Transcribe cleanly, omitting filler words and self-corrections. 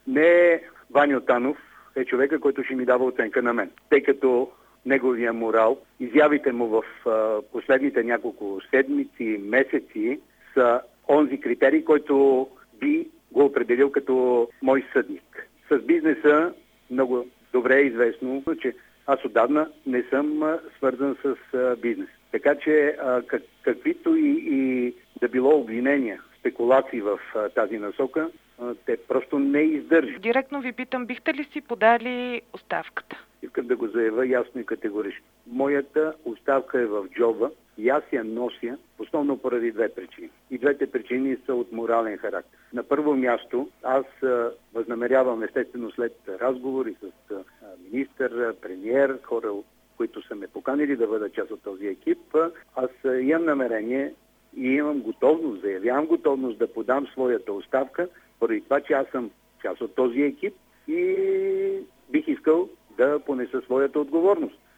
Не Ваньо Танов е човека, който ще ми дава оценка на мен, тъй като неговия морал, изявите му в последните няколко седмици, месеци са онзи критерий, който би го определил като мой съдник. С бизнеса много добре е известно, че аз отдавна не съм свързан с бизнес. Така че каквито и да било обвинения, спекулации в тази насока, те просто не издържат. Директно ви питам, бихте ли си подали оставката? Искам да го заявя ясно и категорично. Моята оставка е в джоба и аз я нося основно поради две причини. И двете причини са от морален характер. На първо място, аз възнамерявам естествено след разговори с министър, премиер, хора, които са ме поканили да бъда част от този екип, аз имам намерение и имам готовност, заявявам готовност да подам своята оставка, поради това, че аз съм част от този екип и бих искал да понеса своята отговорност.